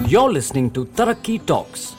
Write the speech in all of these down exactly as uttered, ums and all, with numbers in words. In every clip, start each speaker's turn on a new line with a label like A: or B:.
A: You're listening to Tarakki Talks.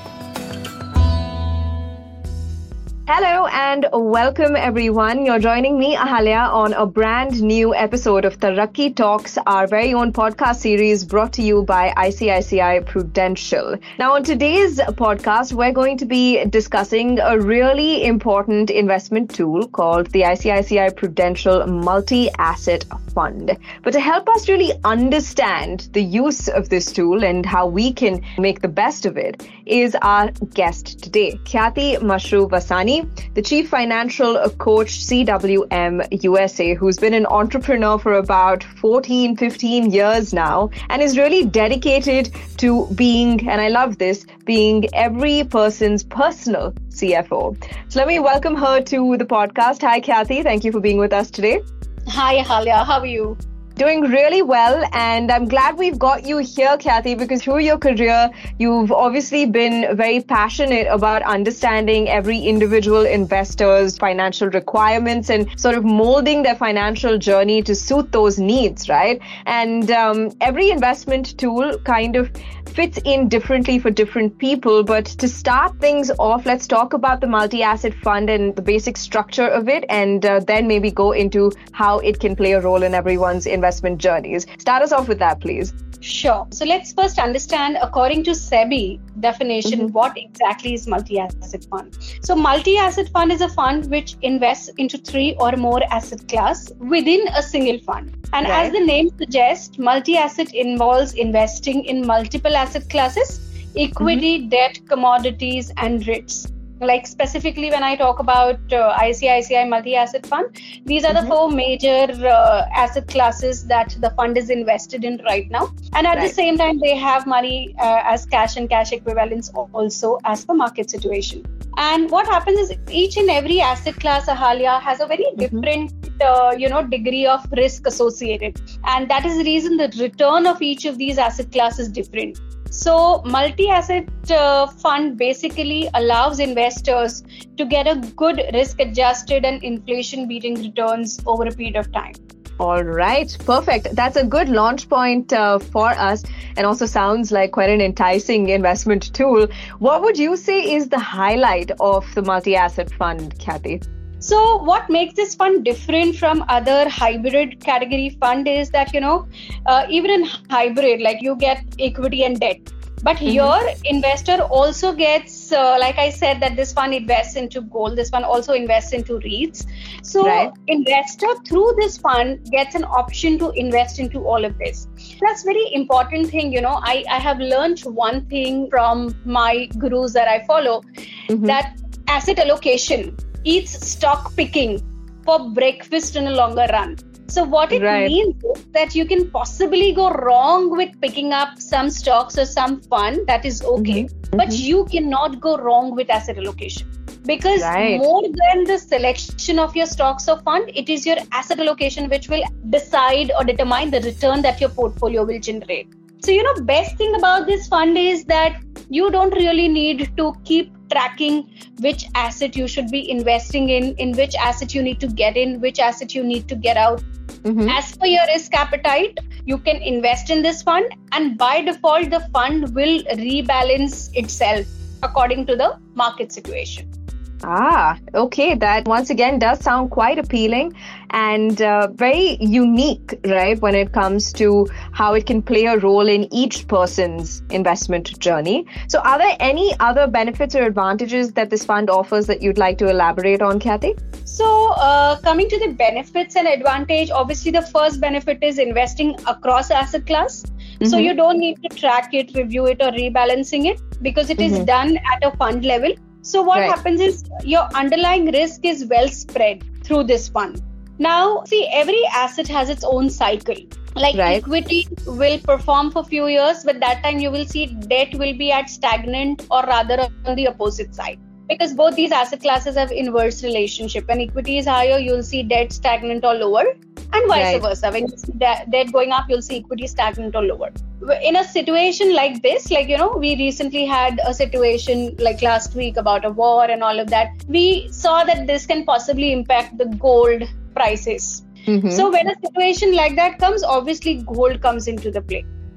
B: Hello and welcome everyone. You're joining me, Ahalya, on a brand new episode of Tarakki Talks, our very own podcast series brought to you by I C I C I Prudential. Now, on today's podcast, we're going to be discussing a really important investment tool called the I C I C I Prudential Multi-Asset Fund. But to help us really understand the use of this tool and how we can make the best of it is our guest today, Khyati Mashroo-Vasani, the Chief Financial Coach, C W M U S A, who's been an entrepreneur for about fourteen, fifteen years now and is really dedicated to being, and I love this, being every person's personal C F O. So let me welcome her to the podcast. Hi, Khyati. Thank you for being with us today.
C: Hi, Ahalya. How are you?
B: Doing really well, and I'm glad we've got you here, Khyati, because through your career, you've obviously been very passionate about understanding every individual investor's financial requirements and sort of molding their financial journey to suit those needs, right? And um, every investment tool kind of fits in differently for different people. But to start things off, let's talk about the multi-asset fund and the basic structure of it, and uh, then maybe go into how it can play a role in everyone's investment investment journeys. Start us off with that, please.
C: Sure. So let's first understand, according to SEBI definition, mm-hmm. what exactly is multi-asset fund. So multi-asset fund is a fund which invests into three or more asset class within a single fund. And right. as the name suggests, multi-asset involves investing in multiple asset classes, equity, mm-hmm. debt, commodities, and REITs. Like specifically when I talk about uh, I C I C I multi-asset fund, these are mm-hmm. the four major uh, asset classes that the fund is invested in right now. And at right. the same time, they have money uh, as cash and cash equivalents also as per market situation. And what happens is each and every asset class, Ahalya, has a very mm-hmm. different uh, you know, degree of risk associated. And that is the reason the return of each of these asset classes is different. So multi-asset uh, fund basically allows investors to get a good risk-adjusted and inflation-beating returns over a period of time.
B: All right, perfect. That's a good launch point uh, for us, and also sounds like quite an enticing investment tool. What would you say is the highlight of the multi-asset fund, Khyati?
C: So what makes this fund different from other hybrid category fund is that, you know, uh, even in hybrid, like you get equity and debt. But mm-hmm. here, investor also gets, uh, like I said, that this fund invests into gold. This fund also invests into REITs. So right. investor through this fund gets an option to invest into all of this. That's very important thing. You know, I, I have learned one thing from my gurus that I follow, mm-hmm. that asset allocation eats stock picking for breakfast in a longer run. So what it right. means is that you can possibly go wrong with picking up some stocks or some fund, that is okay, mm-hmm. but mm-hmm. you cannot go wrong with asset allocation. Because right. more than the selection of your stocks or fund, it is your asset allocation which will decide or determine the return that your portfolio will generate. So, you know, best thing about this fund is that you don't really need to keep tracking which asset you should be investing in, in which asset you need to get in, which asset you need to get out. Mm-hmm. As per your risk appetite, you can invest in this fund, and by default, the fund will rebalance itself according to the market situation.
B: Ah, okay. That once again does sound quite appealing and uh, very unique, right, when it comes to how it can play a role in each person's investment journey. So are there any other benefits or advantages that this fund offers that you'd like to elaborate on, Khyati?
C: So uh, coming to the benefits and advantage, obviously the first benefit is investing across asset class. Mm-hmm. So you don't need to track it, review it or rebalancing it because it mm-hmm. is done at a fund level. So what right. happens is your underlying risk is well spread through this fund. Now, see, every asset has its own cycle. Like right. equity will perform for a few years, but that time you will see debt will be at stagnant or rather on the opposite side. Because both these asset classes have inverse relationship. When equity is higher, you'll see debt stagnant or lower, and vice right. versa. When you see debt going up, you'll see equity stagnant or lower. In a situation like this, like, you know, we recently had a situation like last week about a war and all of that. We saw that this can possibly impact the gold prices. Mm-hmm. So when a situation like that comes, obviously gold comes into the play.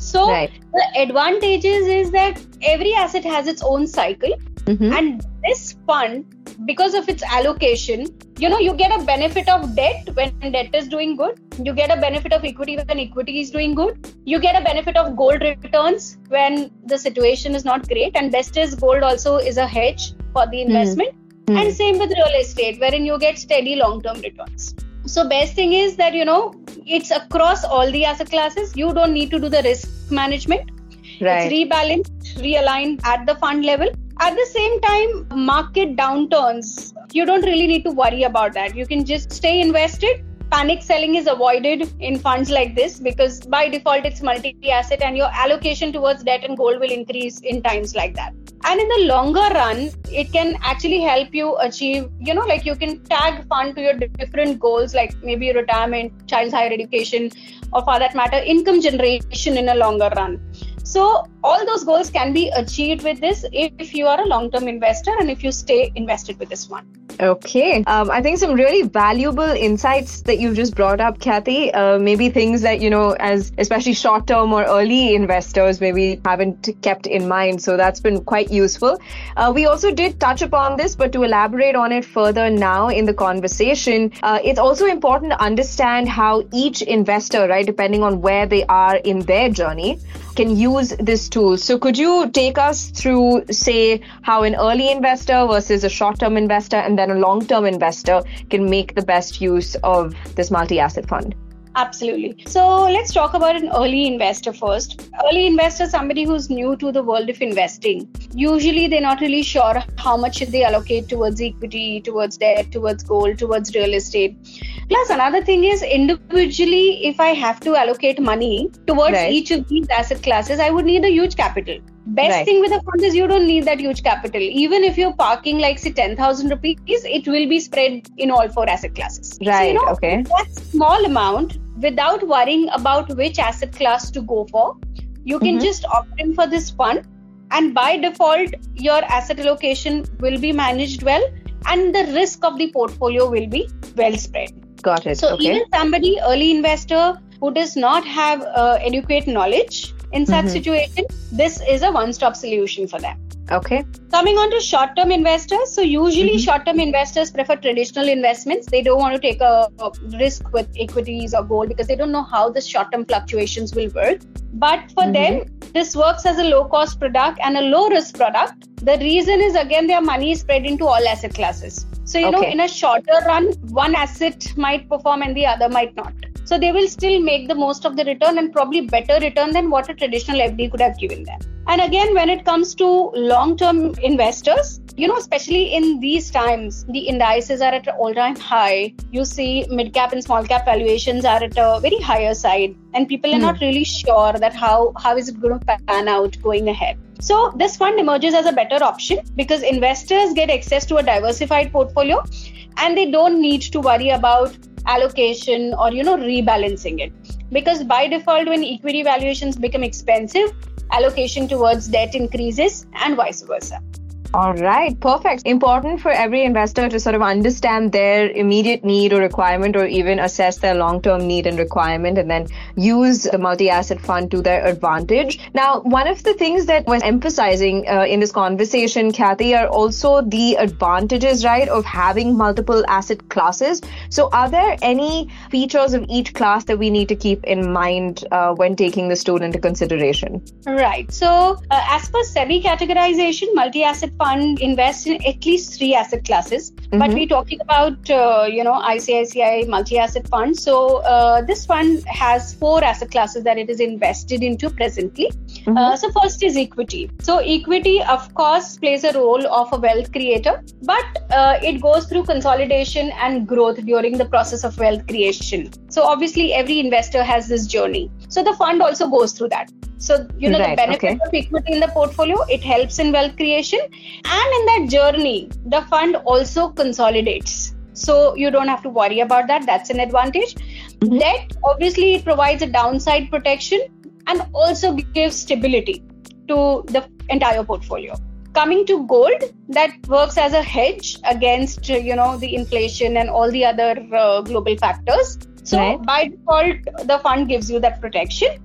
C: So
B: right.
C: the advantages is that every asset has its own cycle.
B: Mm-hmm.
C: And this fund, because of its allocation, you know, you get a benefit of debt when debt is doing good. You get a benefit of equity when equity is doing good. You get a benefit of gold returns when the situation is not great. And best is gold also is a hedge for the investment.
B: Mm-hmm.
C: And same with real estate, wherein you get steady long-term returns. So best thing is that, you know, it's across all the asset classes. You don't need to do the risk management.
B: Right.
C: It's rebalanced, realigned at the fund level. At the same time, market downturns, you don't really need to worry about that. You can just stay invested. Panic selling is avoided in funds like this because by default, it's multi-asset and your allocation towards debt and gold will increase in times like that. And in the longer run, it can actually help you achieve, you know, like you can tag fund to your different goals, like maybe retirement, child's higher education, or for that matter, income generation in a longer run. So all those goals can be achieved with this if you are a long-term investor and if you stay invested with this one.
B: Okay. Um, I think some really valuable insights that you've just brought up, Kathy. Uh, maybe things that, you know, as especially short-term or early investors maybe haven't kept in mind. So that's been quite useful. Uh, we also did touch upon this, but to elaborate on it further now in the conversation, uh, it's also important to understand how each investor, right, depending on where they are in their journey, can use this tool. So could you take us through, say, how an early investor versus a short-term investor and then a long-term investor can make the best use of this multi-asset fund?
C: Absolutely. So let's talk about an early investor first. Early investor, somebody who's new to the world of investing. Usually they're not really sure how much should they allocate towards equity, towards debt, towards gold, towards real estate. Plus another thing is individually, if I have to allocate money towards
B: right.
C: each of these asset classes, I would need a huge capital. Best
B: right.
C: thing with a fund is you don't need that huge capital. Even if you're parking like say ten thousand rupees, it will be spread in all four asset classes.
B: Right.
C: So, you know,
B: okay.
C: that small amount, without worrying about which asset class to go for, you can
B: Mm-hmm.
C: just opt in for this fund. And by default, your asset allocation will be managed well and the risk of the portfolio will be well spread.
B: Got it.
C: So
B: okay.
C: even somebody, early investor who does not have uh, adequate knowledge in such
B: Mm-hmm.
C: situation, this is a one-stop solution for them.
B: Okay.
C: Coming on to short-term investors. So usually
B: Mm-hmm.
C: short-term investors prefer traditional investments. They don't want to take a, a risk with equities or gold because they don't know how the short-term fluctuations will work. But for
B: Mm-hmm.
C: them, this works as a low-cost product and a low-risk product. The reason is, again, their money is spread into all asset classes. So, you
B: Okay.
C: know, in a shorter run, one asset might perform and the other might not. So they will still make the most of the return and probably better return than what a traditional F D could have given them. And again, when it comes to long-term investors, you know, especially in these times, the indices are at an all-time high. You see mid-cap and small-cap valuations are at a very higher side. And people are
B: Hmm.
C: not really sure that how, how is it going to pan out going ahead. So this fund emerges as a better option because investors get access to a diversified portfolio and they don't need to worry about allocation or, you know, rebalancing it. Because by default, when equity valuations become expensive, allocation towards debt increases and vice versa.
B: All right, perfect. Important for every investor to sort of understand their immediate need or requirement, or even assess their long-term need and requirement, and then use the multi-asset fund to their advantage. Now, one of the things that was emphasizing uh, in this conversation, Kathy, are also the advantages, right, of having multiple asset classes. So are there any features of each class that we need to keep in mind uh, when taking this tool into consideration?
C: Right. So uh, as per SEBI categorization, multi-asset fund invests in at least three asset classes. Mm-hmm. But we're talking about, uh, you know, I C I C I multi-asset fund. So uh, this fund has four asset classes that it is invested into presently. Mm-hmm. Uh, so first is equity. So equity, of course, plays a role of a wealth creator, but uh, it goes through consolidation and growth during the process of wealth creation. So obviously, every investor has this journey. So the fund also goes through that. So, you know, right, the benefit okay. of equity in the portfolio, it helps in wealth creation. And in that journey, the fund also consolidates. So you don't have to worry about that. That's an advantage. Mm-hmm. Debt, obviously, it provides a downside protection and also gives stability to the entire portfolio. Coming to gold, that works as a hedge against, you know, the inflation and all the other uh, global factors. So right. by default, the fund gives you that protection.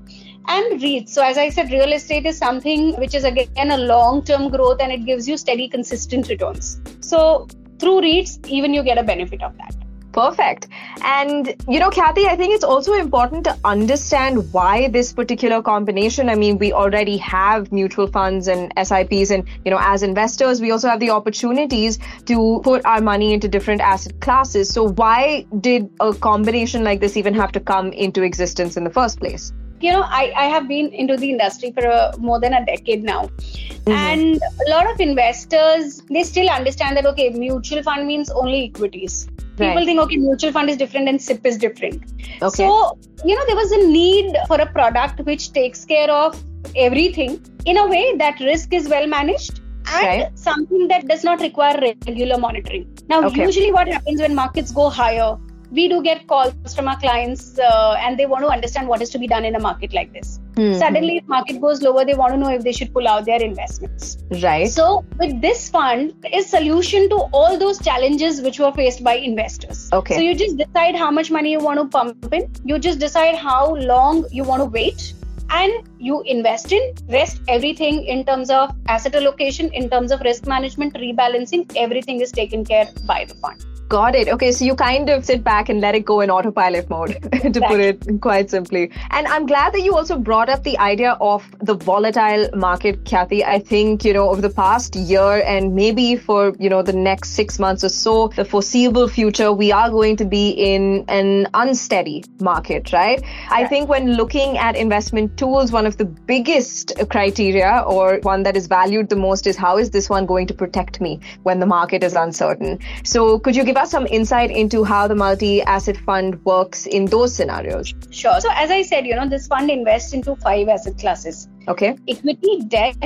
C: and REITs. So as I said, real estate is something which is again a long-term growth, and it gives you steady, consistent returns. So through REITs, even you get a benefit of that.
B: Perfect. And, you know, Kathy, I think it's also important to understand why this particular combination. I mean, we already have mutual funds and S I Ps, and, you know, as investors, we also have the opportunities to put our money into different asset classes. So why did a combination like this even have to come into existence in the first place?
C: You know, I, I have been into the industry for a, more than a decade now. Mm-hmm. And a lot of investors, they still understand that, okay, mutual fund means only equities. People right. think, okay, mutual fund is different and S I P is different. Okay. So, you know, there was a need for a product which takes care of everything in a way that risk is well managed and right. something that does not require regular monitoring. Now, okay. usually what happens when markets go higher, we do get calls from our clients uh, and they want to understand what is to be done in a market like this. Mm-hmm. Suddenly, if market goes lower, they want to know if they should pull out their investments.
B: Right.
C: So with this fund is solution to all those challenges which were faced by investors.
B: Okay.
C: So you just decide how much money you want to pump in. You just decide how long you want to wait. And you invest in, rest everything in terms of asset allocation, in terms of risk management, rebalancing, everything is taken care by the fund.
B: Got it. Okay, so you kind of sit back and let it go in autopilot mode, to exactly. put it quite simply. And I'm glad that you also brought up the idea of the volatile market, Kathy. I think, you know, over the past year and maybe for, you know, the next six months or so, the foreseeable future, we are going to be in an unsteady market, right? Yeah. I think when looking at investment tools, one of the biggest criteria or one that is valued the most is how is this one going to protect me when the market is uncertain? So could you give us some insight into how the multi-asset fund works in those scenarios?
C: Sure. So as I said, you know, this fund invests into five asset classes.
B: Okay.
C: Equity, debt,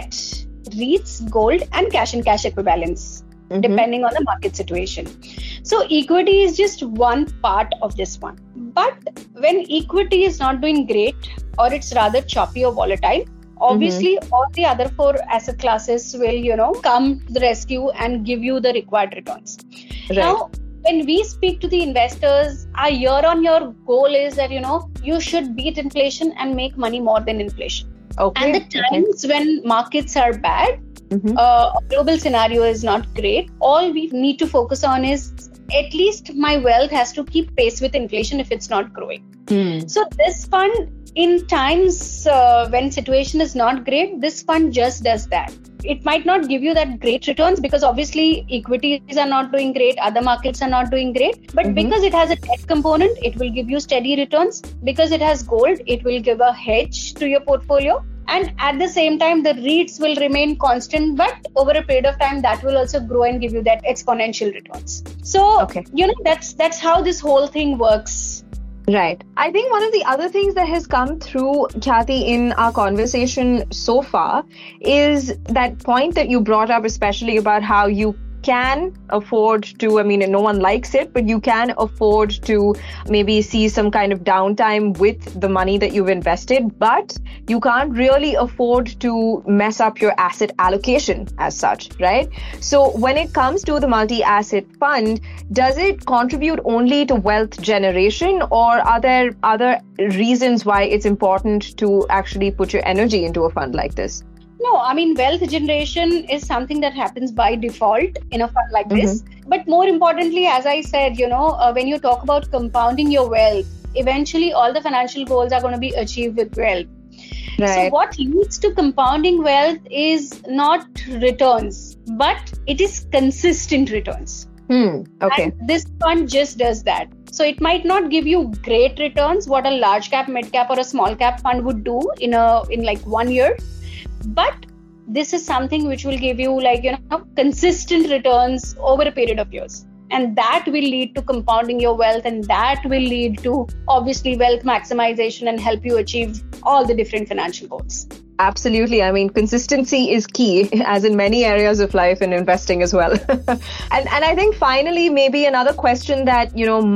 C: REITs, gold, and cash and cash equivalents, mm-hmm. depending on the market situation. So equity is just one part of this one. But when equity is not doing great or it's rather choppy or volatile, obviously mm-hmm. all the other four asset classes will, you know, come to the rescue and give you the required returns. Right. Now, when we speak to the investors, our year-on-year goal is that, you know, you should beat inflation and make money more than inflation.
B: Okay.
C: And the times okay. when markets are bad, mm-hmm. uh, global scenario is not great. All we need to focus on is at least my wealth has to keep pace with inflation if it's not growing. Mm. So this fund, in times uh, when situation is not great, this fund just does that. It might not give you that great returns because obviously equities are not doing great, other markets are not doing great. But mm-hmm. because it has a debt component, it will give you steady returns. Because it has gold, it will give a hedge to your portfolio. And at the same time, the REITs will remain constant, but over a period of time, that will also grow and give you that exponential returns. So, okay. you know, that's that's how this whole thing works.
B: Right. I think one of the other things that has come through, Kathy, in our conversation so far is that point that you brought up, especially about how you can afford to, I mean, no one likes it, but you can afford to maybe see some kind of downtime with the money that you've invested, but you can't really afford to mess up your asset allocation as such, right? So when it comes to the multi-asset fund, does it contribute only to wealth generation, or are there other reasons why it's important to actually put your energy into a fund like this?
C: No, I mean, wealth generation is something that happens by default in a fund like mm-hmm. this. But more importantly, as I said, you know, uh, when you talk about compounding your wealth, eventually all the financial goals are going to be achieved with wealth. Right. So what leads to compounding wealth is not returns, but it is consistent returns.
B: Hmm. Okay.
C: And this fund just does that. So it might not give you great returns, what a large cap, mid cap, or a small cap fund would do in a in like one year. But this is something which will give you like, you know, consistent returns over a period of years. And that will lead to compounding your wealth, and that will lead to obviously wealth maximization and help you achieve all the different financial goals.
B: Absolutely. I mean, consistency is key, as in many areas of life and investing as well. and and I think finally, maybe another question that, you know, might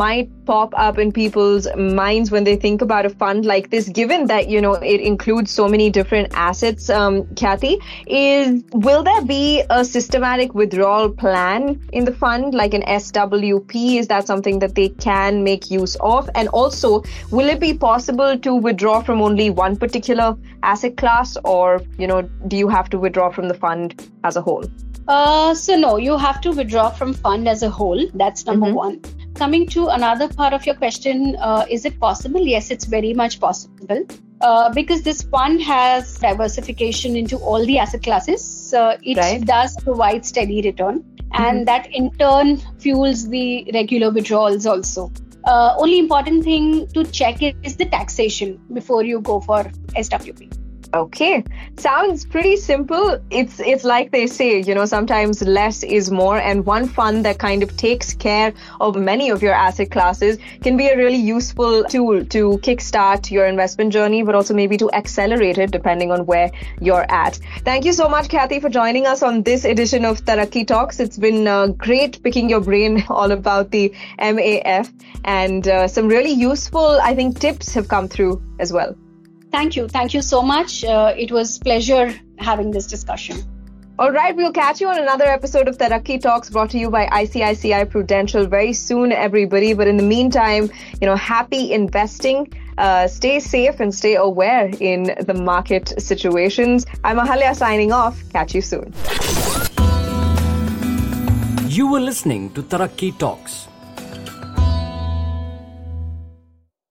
B: pop up in people's minds when they think about a fund like this, given that, you know, it includes so many different assets, um, Kathy, is will there be a systematic withdrawal plan in the fund, like an S W P? Is that something that they can make use of? And also, will it be possible to withdraw from only one particular asset class, or, you know, do you have to withdraw from the fund as a whole?
C: Uh, so no, you have to withdraw from fund as a whole. That's number
B: Mm-hmm.
C: one. Coming to another part of your question, uh, is it possible? Yes, it's very much possible. Uh, because this fund has diversification into all the asset classes. Uh, it
B: Right.
C: does provide steady return, and
B: Mhm.
C: that in turn fuels the regular withdrawals also. Uh, only important thing to check is the taxation before you go for S W P.
B: Okay, sounds pretty simple. It's it's like they say, you know, sometimes less is more, and one fund that kind of takes care of many of your asset classes can be a really useful tool to kickstart your investment journey, but also maybe to accelerate it depending on where you're at. Thank you so much, Kathy, for joining us on this edition of Tarakki Talks. It's been uh, great picking your brain all about the M A F, and uh, some really useful, I think, tips have come through as well.
C: Thank you. Thank you so much. Uh, it was pleasure having this discussion.
B: All right, we'll catch you on another episode of Tarakki Talks brought to you by I C I C I Prudential very soon, everybody. But in the meantime, you know, happy investing. Uh, stay safe and stay aware in the market situations. I'm Ahalya signing off. Catch you soon.
A: You were listening to Tarakki Talks.